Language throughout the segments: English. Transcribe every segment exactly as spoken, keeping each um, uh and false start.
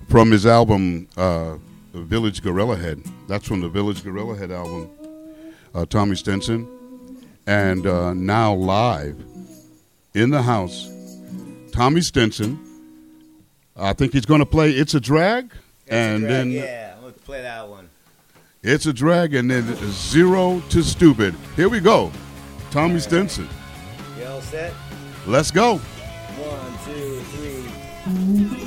from his album uh, Village Gorilla Head. That's from the Village Gorilla Head album. Uh, Tommy Stinson, and uh, now live in the house, Tommy Stinson. I think he's going to play "It's a Drag," It's and a drag, then yeah, let's play that one. "It's a Drag," and then "Zero to Stupid." Here we go, Tommy right. Stinson. You all set? Let's go. One, two, three.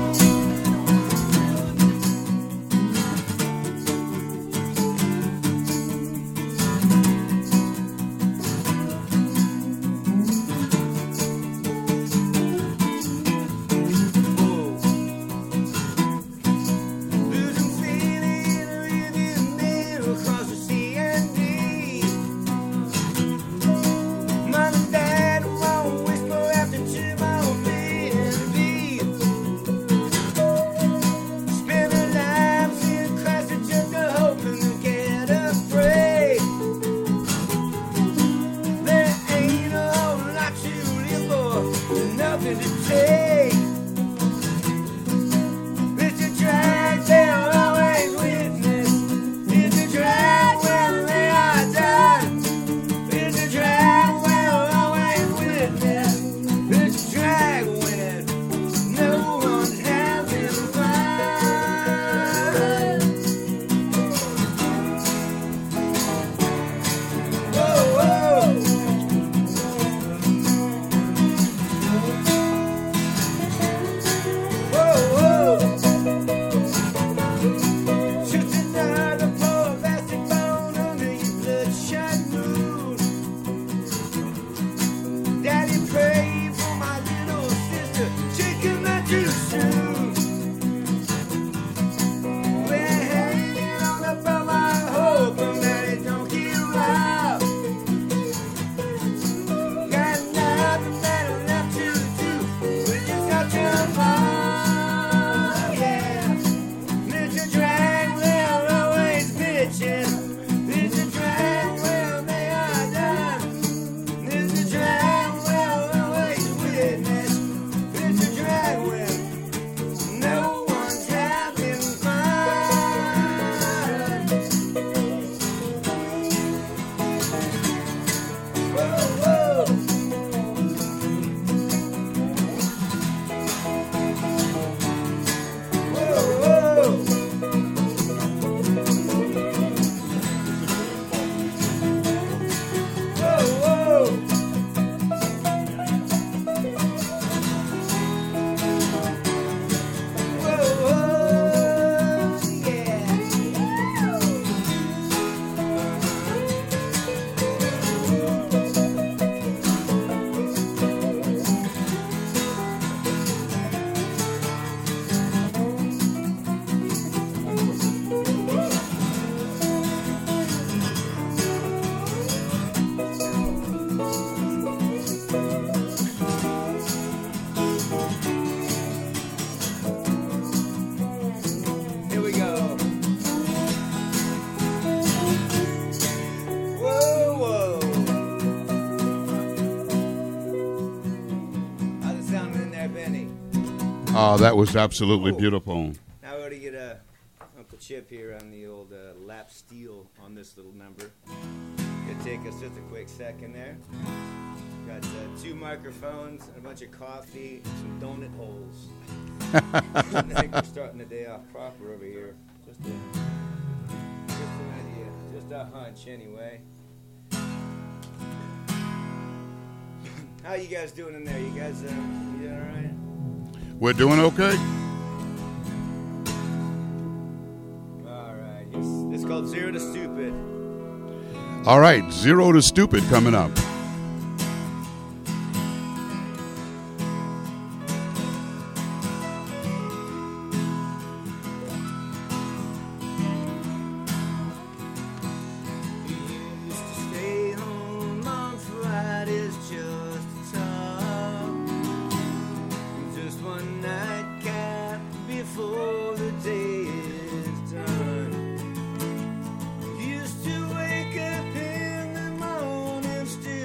Oh, that was absolutely oh. beautiful. Now we're going to get uh, Uncle Chip here on the old uh, lap steel on this little number. It'll take us just a quick second there. Got uh, two microphones, and a bunch of coffee, and some donut holes. I think we're starting the day off proper over here. Just, a, just an idea, just a hunch anyway. How you guys doing in there? You guys, uh, you doing all right? We're doing okay. All right. It's, it's called Zero to Stupid. All right. Zero to Stupid coming up. Used to wake up in the morning still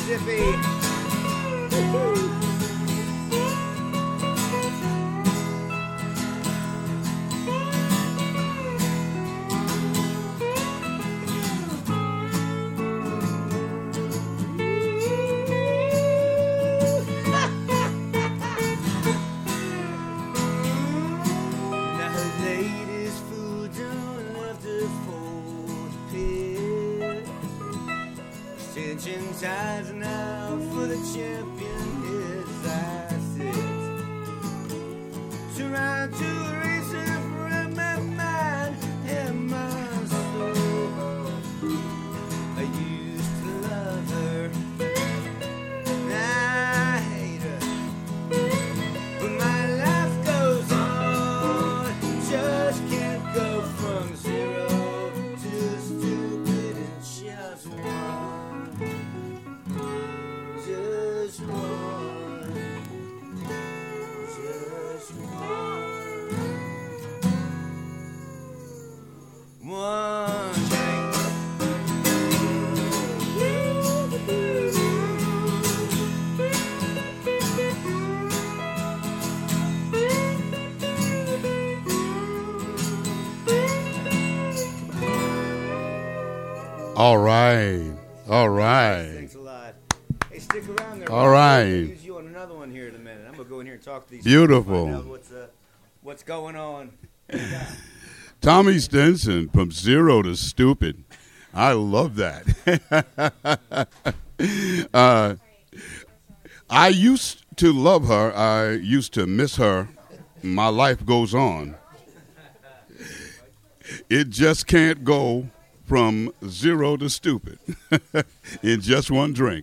Mississippi. Tides now for the champion is I sit trying to erase it from my mind and my soul. I used to love her, I hate her, but my life goes on. Just can't go from zero to stupid in just one. Just one, just one, one drink. All right, all right. Thanks a lot. Hey, stick around there. All right. I'll use you on another one here in a minute. I'm gonna go in here and talk to these Beautiful. people, find out what's uh, what's going on. Tommy Stinson, from zero to stupid. I love that. uh, I used to love her. I used to miss her. My life goes on. It just can't go from zero to stupid in just one drink.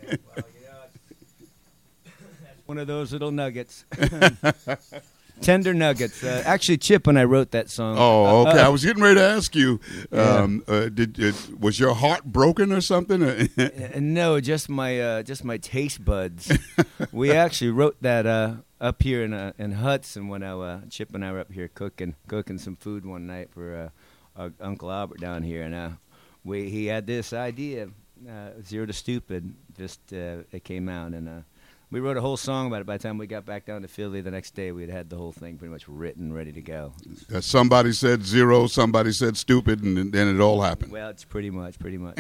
One of those little nuggets. Tender nuggets. Uh, actually, Chip, when I wrote that song. Oh, okay. Uh, I was getting ready to ask you, Yeah. um, uh, did, did was your heart broken or something? uh, no, just my uh, just my taste buds. We actually wrote that uh, up here in uh, in Hudson when I, uh, Chip and I were up here cooking cooking some food one night for uh, our Uncle Albert down here, and uh, we he had this idea, uh, zero to stupid. Just uh, it came out, and uh, we wrote a whole song about it. By the time we got back down to Philly the next day, we had had the whole thing pretty much written, ready to go. Uh, somebody said zero, somebody said stupid, and then it all happened. Well, it's pretty much, pretty much.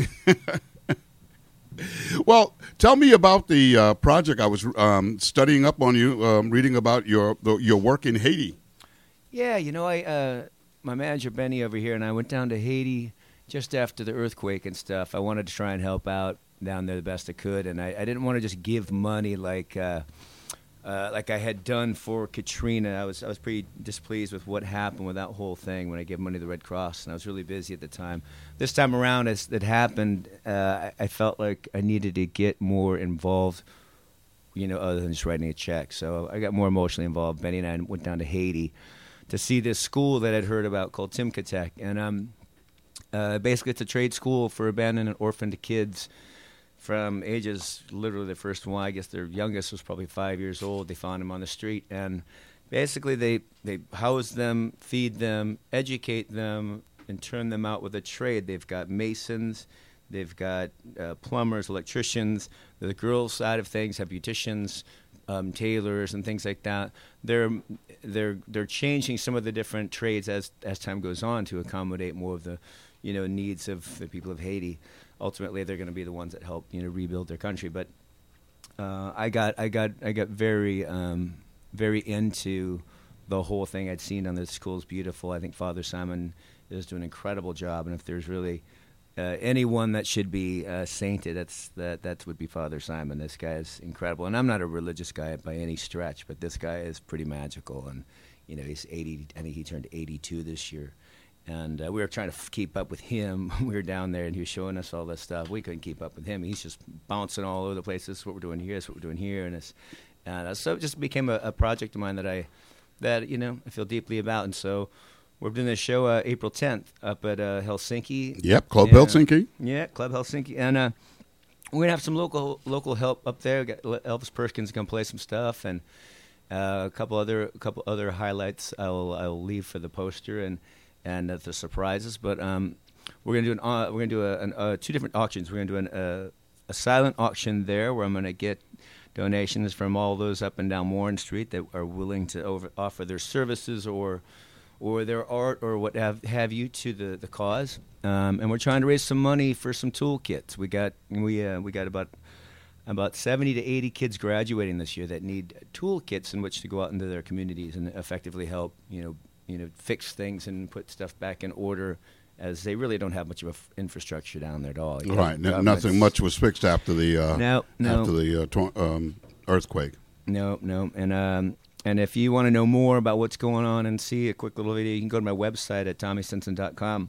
Well, tell me about the uh, project. I was um, studying up on you, um, reading about your the, your work in Haiti. Yeah, you know, I uh, my manager Benny over here and I went down to Haiti just after the earthquake and stuff. I wanted to try and help out down there the best I could, and I, I didn't want to just give money like uh, uh, like I had done for Katrina. I was I was pretty displeased with what happened with that whole thing when I gave money to the Red Cross, and I was really busy at the time. This time around, as it happened, uh, I, I felt like I needed to get more involved, you know, other than just writing a check. So I got more emotionally involved. Benny and I went down to Haiti to see this school that I'd heard about called Timkatech, and um, uh, basically it's a trade school for abandoned and orphaned kids from ages, literally the first one, I guess their youngest was probably five years old. They found them on the street, and basically they, they house them, feed them, educate them, and turn them out with a trade. They've got masons, they've got uh, plumbers, electricians. The girls' side of things have beauticians, um, tailors, and things like that. They're they're they're changing some of the different trades as as time goes on to accommodate more of the, you know, needs of the people of Haiti. Ultimately, they're going to be the ones that help, you know, rebuild their country. But uh, I got I got I got very um, very into the whole thing. I'd seen on the school's beautiful. I think Father Simon is doing an incredible job, and if there's really uh, anyone that should be uh, sainted, that's that that would be Father Simon. This guy is incredible, and I'm not a religious guy by any stretch, but this guy is pretty magical. And you know, he's eighty. I think he turned eighty-two this year, and uh, we were trying to f- keep up with him. We were down there, and he was showing us all this stuff. We couldn't keep up with him. He's just bouncing all over the place. This is what we're doing here. This is what we're doing here, and it's and uh, so it just became a, a project of mine that I that you know I feel deeply about, and so. We're doing this show uh, April tenth up at uh, Helsinki. Yep, Club yeah. Helsinki. Yeah, Club Helsinki. And uh, we're going to have some local local help up there. We got Elvis Perkins going to play some stuff, and uh, a couple other a couple other highlights I'll I'll leave for the poster and and uh, the surprises. But um, we're going to do an uh, we're going to do a, an, uh, two different auctions. We're going to do an, uh, a silent auction there where I'm going to get donations from all those up and down Warren Street that are willing to over, offer their services or or their art or what have, have you to the, the cause. Um, and we're trying to raise some money for some toolkits. We got we uh, we got about about seventy to eighty kids graduating this year that need toolkits in which to go out into their communities and effectively help, you know, you know, fix things and put stuff back in order, as they really don't have much of an f- infrastructure down there at all. You Right. know, N- nothing much was fixed after the uh, no, no. after the uh, tor- um, earthquake. No, no. And um, and if you want to know more about what's going on and see a quick little video, you can go to my website at tommy stinson dot com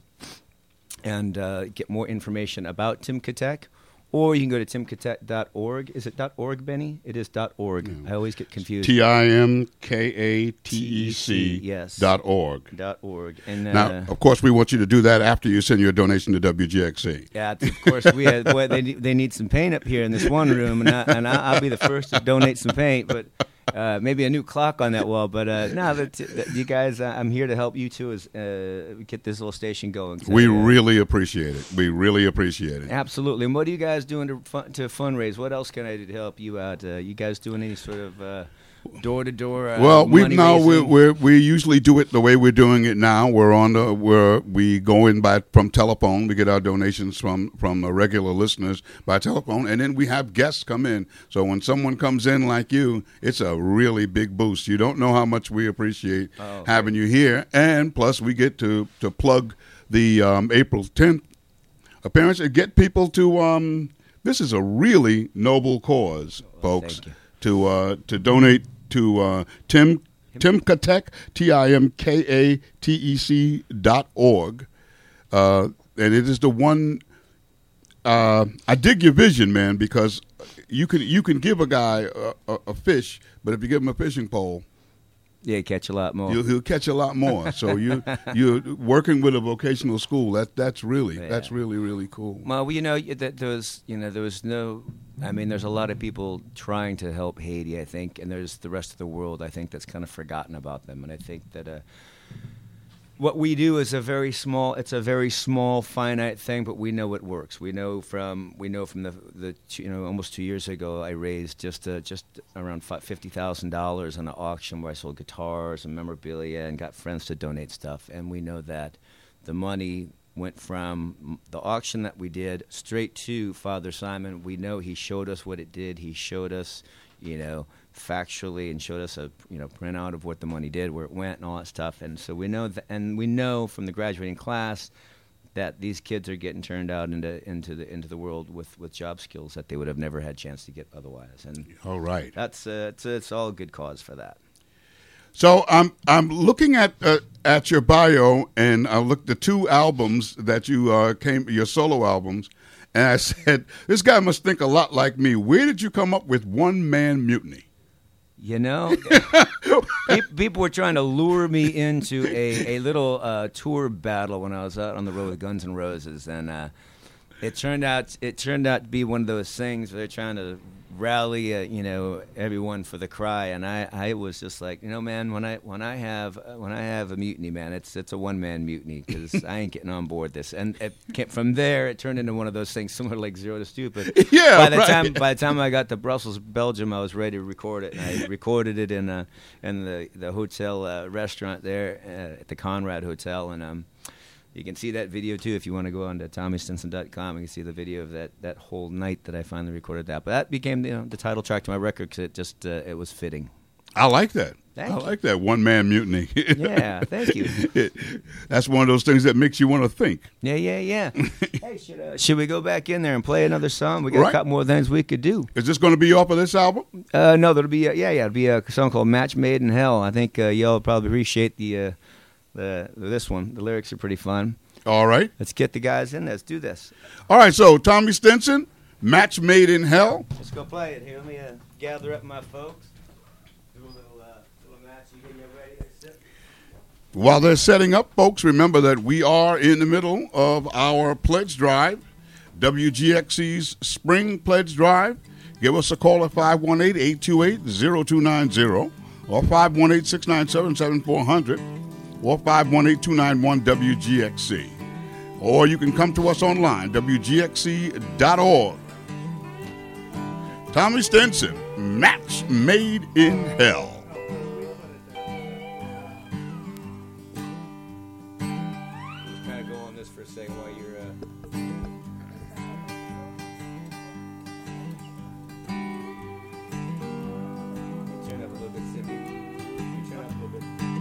and uh, get more information about Timkatech. Or you can go to timkatech dot org. Is it .org, Benny? It is .org. Yeah. I always get confused. T I M K A T E C yes. dot org. Dot org. And, uh, now, of course, we want you to do that after you send your donation to W G X C. Yeah, of course. We had, boy, they they need some paint up here in this one room, and, I, and I, I'll be the first to donate some paint, but uh, maybe a new clock on that wall. But uh, no, that, that you guys, uh, I'm here to help you too, as uh, get this little station going. So, we uh, really appreciate it. We really appreciate it. Absolutely. And what are you guys doing to fun, to fundraise? What else can I do to help you out? Uh, you guys doing any sort of uh, door-to-door uh, well, we money now we raising? we we usually do it the way we're doing it now. We're on the where we go in by from telephone. We get our donations from from uh, regular listeners by telephone, and then we have guests come in. So when someone comes in like you, it's a really big boost. You don't know how much we appreciate Oh, having you here, and plus we get to to plug the um, April tenth appearance and get people to. Um, this is a really noble cause, folks, thank you. to uh, to donate to uh, Tim Timkatech, T I M K A T E C dot org, uh, and it is the one. Uh, I dig your vision, man, because you can you can give a guy a, a, a fish, but if you give him a fishing pole, Yeah, catch a lot more. you'll, he'll catch a lot more. So you you're working with a vocational school. That that's really Yeah. that's really really cool. Well, you know, y- that there was, you know, there was no. I mean, there's a lot of people trying to help Haiti, I think, and there's the rest of the world, I think, that's kind of forgotten about them. And I think that uh, what we do is a very small. It's a very small, finite thing, but we know it works. We know from we know from the the you know almost two years ago, I raised just uh, just around fifty thousand dollars on an auction where I sold guitars and memorabilia and got friends to donate stuff. And we know that the money went from the auction that we did straight to Father Simon. We know he showed us what it did. He showed us, you know, factually, and showed us a you know printout of what the money did, where it went, and all that stuff. And so we know that, and we know from the graduating class that these kids are getting turned out into into the into the world with, with job skills that they would have never had a chance to get otherwise. And All right. that's uh, it's it's all a good cause for that. So I'm I'm looking at uh, at your bio, and I looked the two albums that you uh, came your solo albums, and I said, this guy must think a lot like me. Where did you come up with One Man Mutiny? You know, pe- people were trying to lure me into a, a little uh, tour battle when I was out on the road with Guns N' Roses, and uh, it turned out it turned out to be one of those things where they're trying to rally, uh, you know, everyone for the cry, and I, I was just like, you know, man, when I when I have uh, when I have a mutiny, man, it's it's a one man mutiny because I ain't getting on board this. And it came, from there, it turned into one of those things similar like Zero to Stupid. Yeah, By the right. time by the time I got to Brussels, Belgium, I was ready to record it, and I recorded it in uh, in the the hotel uh, restaurant there uh, at the Conrad Hotel, and um. You can see that video, too, if you want to go on to tommy stinson dot com. You can see the video of that, that whole night that I finally recorded that. But that became you know, the title track to my record because it just uh, it was fitting. I like that. Thank I you. like that One Man Mutiny. Yeah, thank you. It, that's one of those things that makes you want to think. Yeah, yeah, yeah. Hey, should, uh, should we go back in there and play another song? We got Right. a couple more things we could do. Is this going to be off of this album? Uh, no, there'll be, a, yeah, yeah, it'll be a song called Match Made in Hell. I think uh, y'all probably appreciate the, uh, the this one. The lyrics are pretty fun. All right. Let's get the guys in. Let's do this. All right, so Tommy Stinson, Match Made in Hell. Let's go play it. Here, let me uh, gather up my folks. Do a little, uh, little match. You getting ready to sit? While they're setting up, folks, remember that we are in the middle of our pledge drive, W G X C's Spring Pledge Drive. Give us a call at five one eight, eight two eight, zero two nine zero or five one eight, six nine seven, seven four zero zero or five one eight, two nine one, W G X C. Or you can come to us online, W G X C dot org. Tommy Stinson, Match Made in Hell. Just kind of go on this for a second while you're. Uh... Turn up a little bit, Sippy. Turn up a little bit.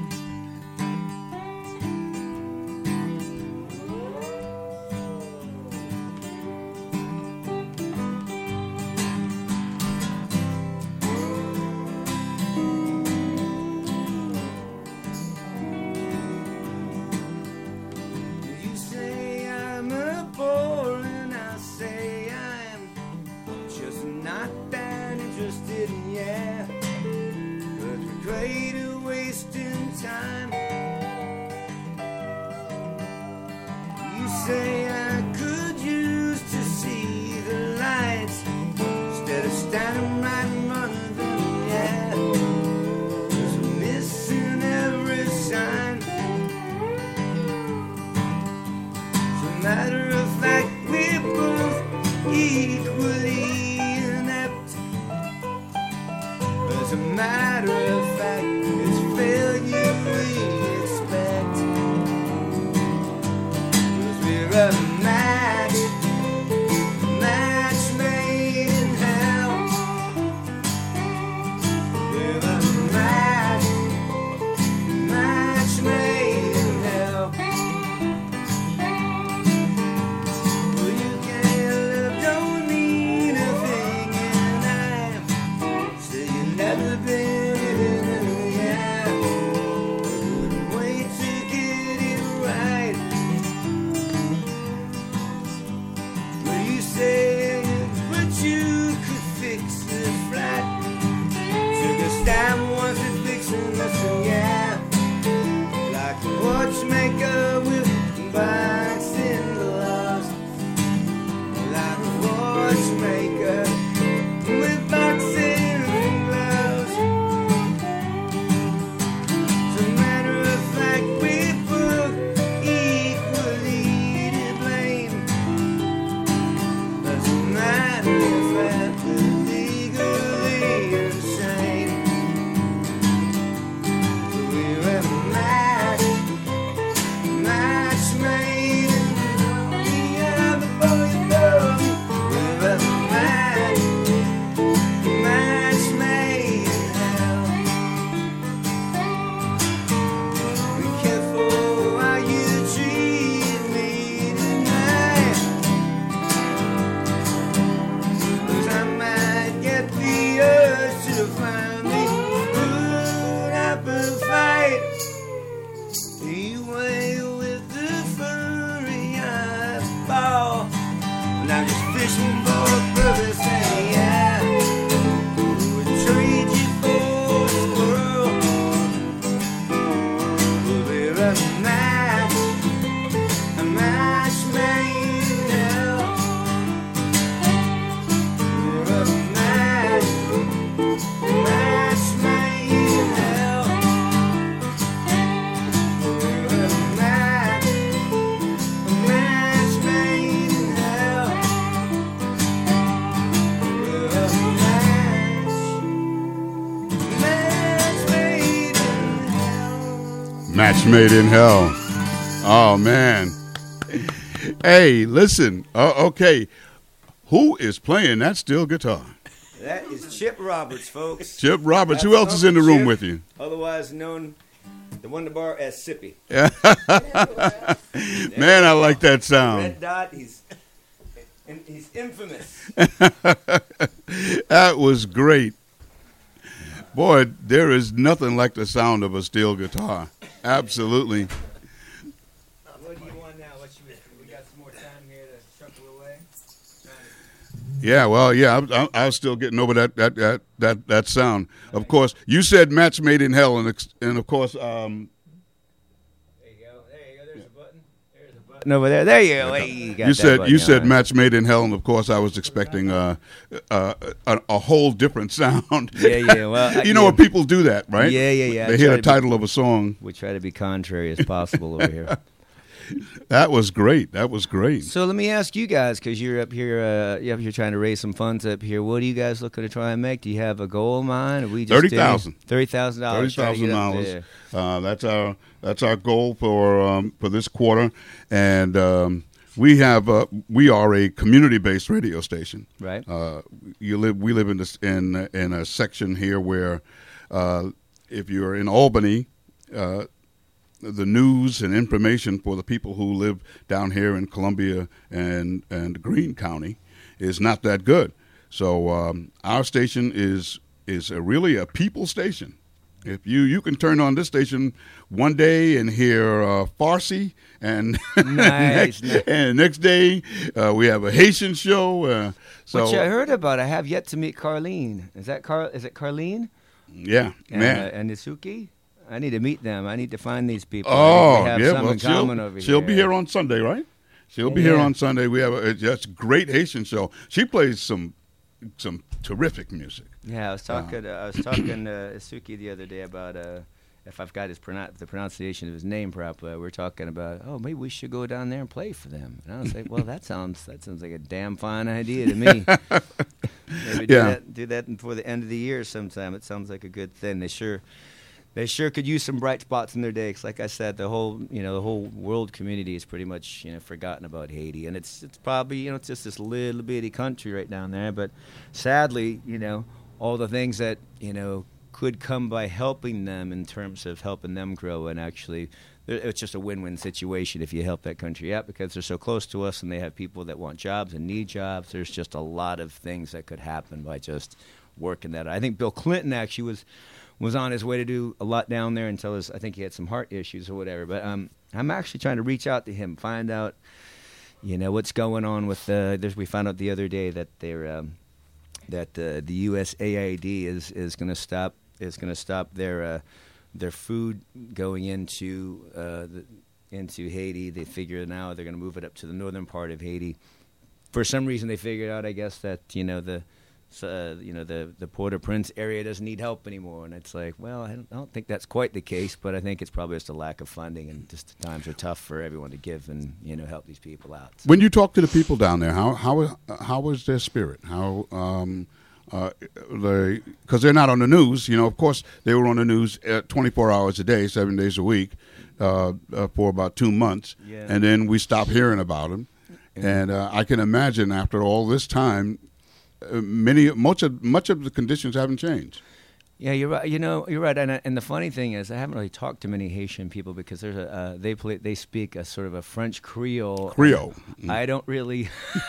You say I'm a bore, and I say I'm just not that interested in yeah. But we're great at wasting time. You say I could use to see the lights instead of standing right in front of them, yeah. 'Cause we're missing every sign. As a matter of fact, we're both equally inept. As a matter of fact, it's failure we expect. 'Cause we're a match, match made in hell. We're a match, match made in hell. Well, you can't love, don't mean a thing, and I'm still you never been in a yeah. Couldn't wait to get it right. Well, you say, but you could fix the flat. Took a stab once at fixing this, yeah. Like a watchmaker with boxing gloves. Like a watchmaker with boxing gloves. As a matter of fact, we both equally to blame. As a matter of fact, we're legally insane. We're a match, match made in hell. Yeah, before you know me, we're a match, match made in hell. Be careful how you treat me tonight, 'cause I might get the urge to finally put up a fight. You away with the furry eyeball, and I'm just fishing for a purpose, and yeah, would trade you for a squirrel. Well, we're a match, a match made in hell. We're a match, a match made in hell. We're a match, a match made in hell. We're a match, match made in hell. Match Made in Hell. Oh, man. Hey, listen. Uh, okay. Who is playing that steel guitar? That is Chip Roberts, folks. Chip Roberts. Who That's else is in the Uncle room Chip, with you? Otherwise known, the Wonder Bar as Sippy. Man, I like that sound. Red Dot, he's and he's infamous. That was great. Boy, there is nothing like the sound of a steel guitar. Absolutely. What do you want now? What you, we got some more time here to chuckle away. Yeah, well, yeah, I, I, I was still getting over that that that that, that sound. Of course, you said Match Made in Hell, and ex- and of course, um, There you go. There you go. There's a button. There's a button over there. There you go. Hey, you got you that said button you on. said Match Made in Hell, and of course, I was expecting uh, uh, a, a whole different sound. Yeah, yeah. Well, you know yeah. what people do that, right? Yeah, yeah, yeah. I They try hear the to be- title of a song. We try to be contrary as possible over here. That was great. That was great. So let me ask you guys, because you're up here, uh, you're up here trying to raise some funds up here. What are you guys looking to try and make? Do you have a goal in mind? Are we just thirty thousand. Thirty thousand dollars. Thirty thousand dollars. Uh, that's our that's our goal for um, for this quarter, and um, we have uh, we are a community based radio station. Right. Uh, you live. We live in this in in a section here where, uh, if you're in Albany. Uh, the news and information for the people who live down here in Columbia and, and Greene County is not that good. So um, our station is is a really a people station. If you, you can turn on this station one day and hear uh, Farsi, and nice, next, nice. and next day uh, we have a Haitian show. Uh, so Which I heard about. I have yet to meet Carlene. Is that Car? Is it Carlene? Yeah, and, man. Uh, and Isuki? I need to meet them. I need to find these people. Oh, we have yeah. something Well, in common she'll, over she'll here. be here on Sunday, right? She'll be Yeah. here on Sunday. We have a just great Haitian show. She plays some some terrific music. Yeah, I was talking. Uh, I was talking to Isuki the other day about uh, if I've got his pronou- the pronunciation of his name properly. We're talking about, oh, maybe we should go down there and play for them. And I was like, well, that sounds that sounds like a damn fine idea to me. Maybe do Yeah. that do that before the end of the year sometime. It sounds like a good thing. They sure. They sure could use some bright spots in their day. 'Cause like I said, the whole you know the whole world community is pretty much you know forgotten about Haiti, and it's it's probably you know it's just this little bitty country right down there. But sadly, you know all the things that you know could come by helping them in terms of helping them grow, and actually, it's just a win-win situation if you help that country out because they're so close to us and they have people that want jobs and need jobs. There's just a lot of things that could happen by just working that. I think Bill Clinton actually was. was on his way to do a lot down there until his, I think he had some heart issues or whatever. But um, I'm actually trying to reach out to him, find out, you know, what's going on with. Uh, there's, we found out the other day that they're um, that uh, the U S A I D is is going to stop is going to stop their uh, their food going into uh, the, into Haiti. They figure now they're going to move it up to the northern part of Haiti. For some reason, they figured out, I guess, that you know the. So, uh, you know, the, the Port-au-Prince area doesn't need help anymore. And it's like, well, I don't, I don't think that's quite the case, but I think it's probably just a lack of funding and just the times are tough for everyone to give and, you know, help these people out. So. When you talk to the people down there, how how how was their spirit? How um, uh, they because they're not on the news. You know, of course, they were on the news uh, twenty-four hours a day, seven days a week, uh, uh, for about two months, Yeah. and then we stopped hearing about them. Yeah. And uh, I can imagine after all this time. Uh, many, much of much of the conditions haven't changed. Yeah, you're right. You know, you're right. And, uh, and the funny thing is, I haven't really talked to many Haitian people because there's a uh, they play they speak a sort of a French Creole. Creole. Mm. I don't really.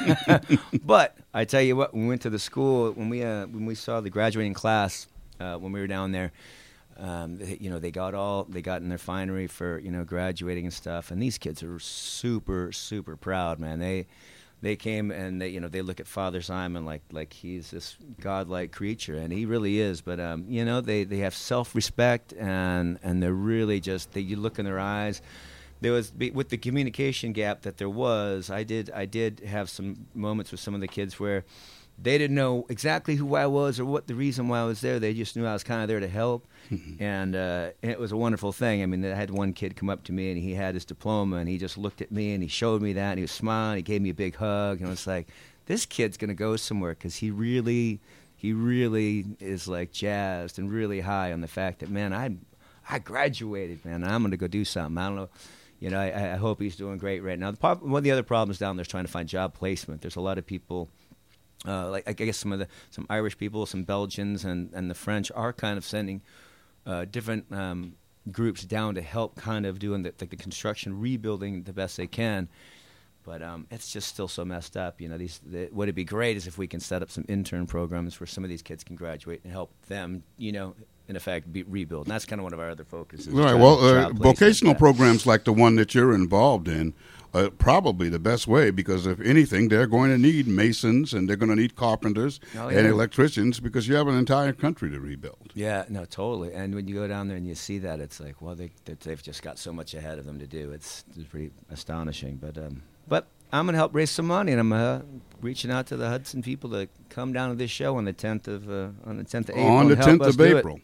But I tell you what, when we went to the school when we uh, when we saw the graduating class uh, when we were down there. Um, they, you know, they got all they got in their finery for you know graduating and stuff, and these kids are super super proud, man. They. They came and they, you know, they look at Father Simon like like he's this godlike creature, and he really is. But um, you know, they, they have self-respect, and and they're really just. They, you look in their eyes. There was with the communication gap that there was. I did I did have some moments with some of the kids where they didn't know exactly who I was or what the reason why I was there. They just knew I was kind of there to help. Mm-hmm. And, uh, and it was a wonderful thing. I mean, I had one kid come up to me, and he had his diploma, and he just looked at me, and he showed me that, and he was smiling. He gave me a big hug, and I was like, this kid's going to go somewhere because he really, he really is, like, jazzed and really high on the fact that, man, I I graduated, man, and I'm going to go do something. I don't know. You know, I, I hope he's doing great right now. The prob- one of the other problems down there is trying to find job placement. There's a lot of people... Uh, like I guess some of the some Irish people, some Belgians, and, and the French are kind of sending uh, different um, groups down to help kind of doing the, the, the construction, rebuilding the best they can. But um, it's just still so messed up. You know, these the, what would be great is if we can set up some intern programs where some of these kids can graduate and help them, you know, in effect, be, rebuild. And that's kind of one of our other focuses. Right. Well, uh, vocational programs like the one that you're involved in are probably the best way because, if anything, they're going to need masons and they're going to need carpenters oh, yeah. and electricians because you have an entire country to rebuild. Yeah, no, totally. And when you go down there and you see that, it's like, well, they, they've just got so much ahead of them to do. It's, it's pretty astonishing. But um, but I'm going to help raise some money, and I'm uh, reaching out to the Hudson people to come down to this show on the tenth of uh, on the tenth of April. On the and help tenth us of do April. It.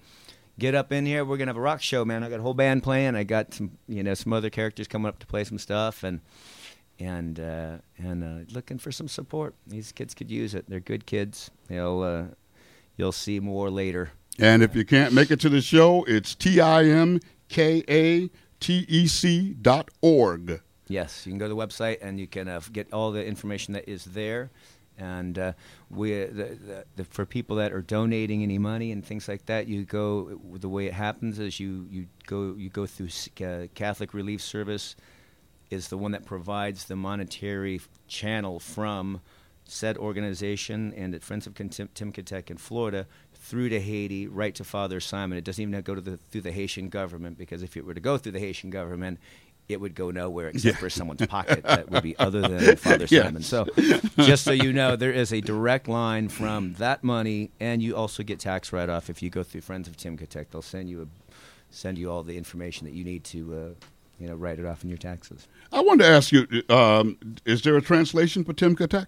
get up in here. We're gonna have a rock show, man. I got a whole band playing. I got some, you know, some other characters coming up to play some stuff, and and uh, and uh, looking for some support. These kids could use it. They're good kids. They'll uh, you'll see more later. And if you can't make it to the show, it's T I M K A T E C dot org. Yes, you can go to the website and you can uh, get all the information that is there. And uh, we, the, the, the, for people that are donating any money and things like that, you go. The way it happens is you, you go you go through uh, Catholic Relief Service, is the one that provides the monetary channel from said organization and at Friends of Tim, Timkatech in Florida through to Haiti, right to Father Simon. It doesn't even have to go to the, through the Haitian government, because if it were to go through the Haitian government, it would go nowhere except yeah. for someone's pocket that would be other than Father yes. Simon. So just so you know, there is a direct line from that money, and you also get tax write-off if you go through Friends of Timkatech. They'll send you a, send you all the information that you need to uh, you know, write it off in your taxes. I wanted to ask you, um, is there a translation for Timkatech?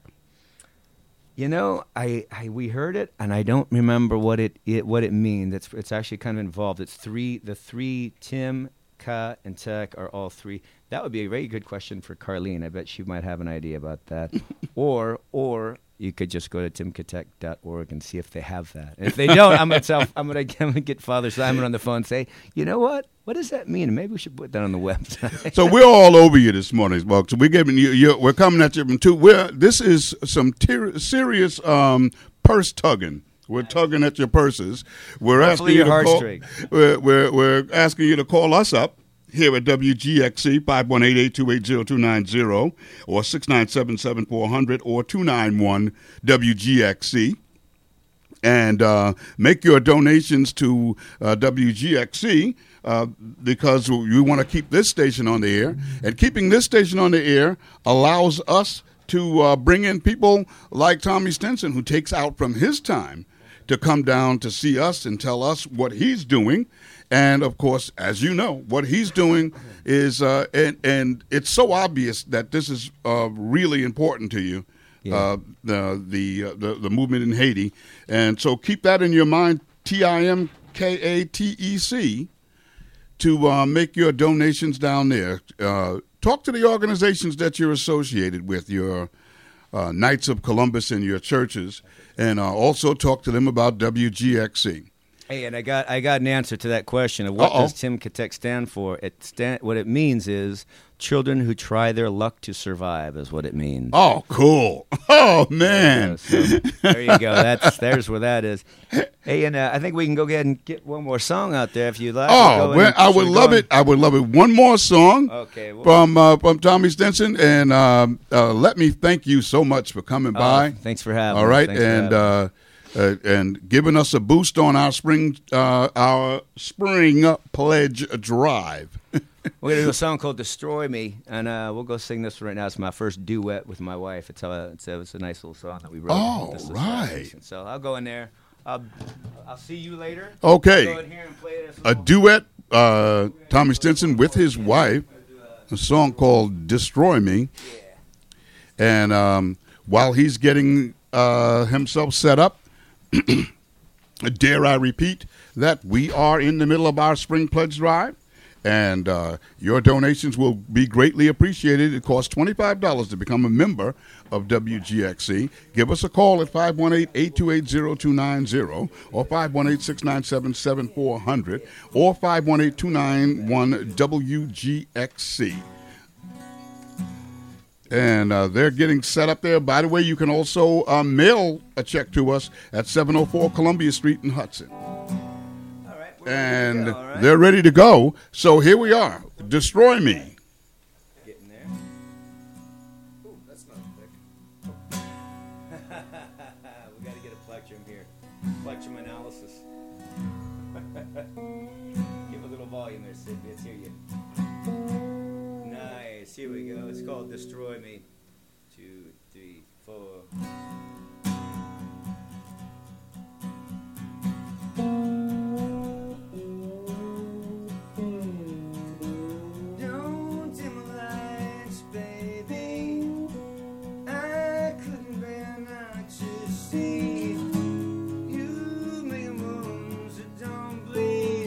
You know, I, I we heard it, and I don't remember what it, it what it means. It's it's actually kind of involved. It's three the three Tim, Ka, and Tech are all three. That would be a very good question for Carlene. I bet she might have an idea about that. or or you could just go to timkatech dot org and see if they have that. And if they don't, I'm gonna I'm gonna, I'm gonna get Father Simon on the phone and say, you know what? What does that mean? Maybe we should put that on the website. So we're all over you this morning, folks. So we're giving you, you we're coming at you from two. We're this is some ter- serious um, purse tugging. We're tugging at your purses. We're Hopefully asking you to call. We're, we're we're asking you to call us up here at W G X C, five one eight, eight two eight, zero two nine zero, or six nine seven, seven four zero zero, or two nine one W G X C. And uh, make your donations to uh, W G X C uh, because we want to keep this station on the air. And keeping this station on the air allows us to uh, bring in people like Tommy Stinson, who takes out from his time to come down to see us and tell us what he's doing. And, of course, as you know, what he's doing is, uh, and, and it's so obvious that this is uh, really important to you. Yeah. Uh, the the, uh, the the movement in Haiti, and so keep that in your mind. T I M K A T E C to uh, make your donations down there. Uh, talk to the organizations that you're associated with, your uh, Knights of Columbus and your churches, and uh, also talk to them about W G X C. Hey, and I got I got an answer to that question of what Uh-oh. does Timkatech stand for. It stand, what it means is children who try their luck to survive is what it means. Oh, cool! Oh, man! There you go, so, there you go. That's there's where that is. Hey, and uh, I think we can go ahead and get one more song out there if you'd like. Oh, we'll well, I would love going. it. I would love it. One more song okay, well, from uh, from Tommy Stinson, and um, uh, let me thank you so much for coming oh, by. Thanks for having. All right, thanks and uh, uh, and giving us a boost on our spring uh, our spring pledge drive. We're going to do a song called Destroy Me, and uh, we'll go sing this right now. It's my first duet with my wife. It's a, it's a, it's a nice little song that we wrote. Oh, this right. So I'll go in there. I'll, I'll see you later. Okay. I'll go in here and play this a duet, uh, Tommy Stinson with his wife, a song called Destroy Me. Yeah. And um, while he's getting uh, himself set up, dare I repeat that we are in the middle of our spring pledge drive. And uh, your donations will be greatly appreciated. It costs twenty-five dollars to become a member of W G X C. Give us a call at five one eight, eight two eight, zero two nine zero or five one eight, six nine seven, seven four zero zero or five one eight, two nine one, W G X C. And uh, they're getting set up there. By the way, you can also uh, mail a check to us at seven oh four Columbia Street in Hudson. And go, right. They're ready to go. So here we are. Destroy Me. Getting there. Ooh, that's not thick. We got to get a plectrum here. Plectrum analysis. Give a little volume there, Sid. Let's hear you. Nice. Here we go. It's called Destroy Me. Two, three, four. Please.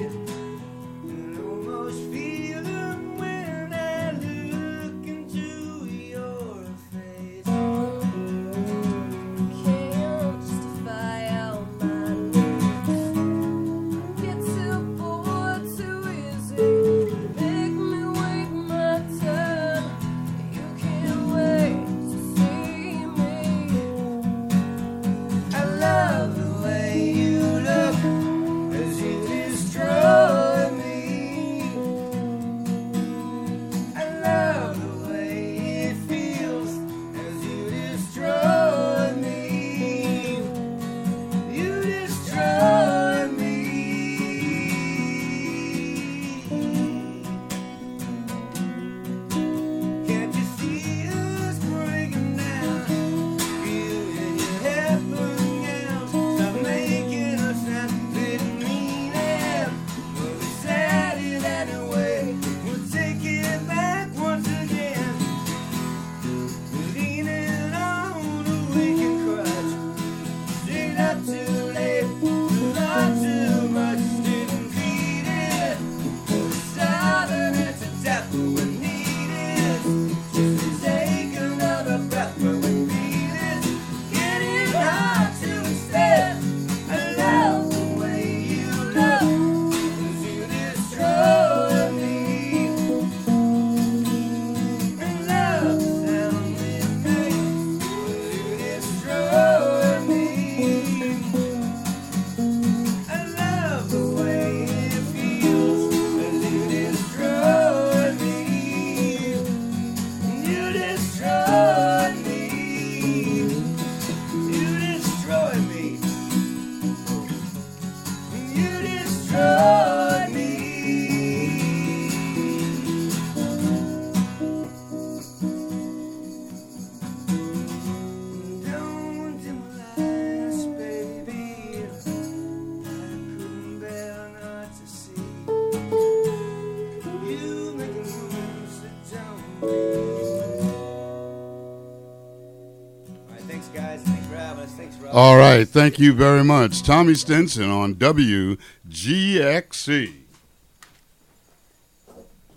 guys. Thanks for having us. Thanks, Rob. All right. Thank you very much. Tommy Stinson on W G X C.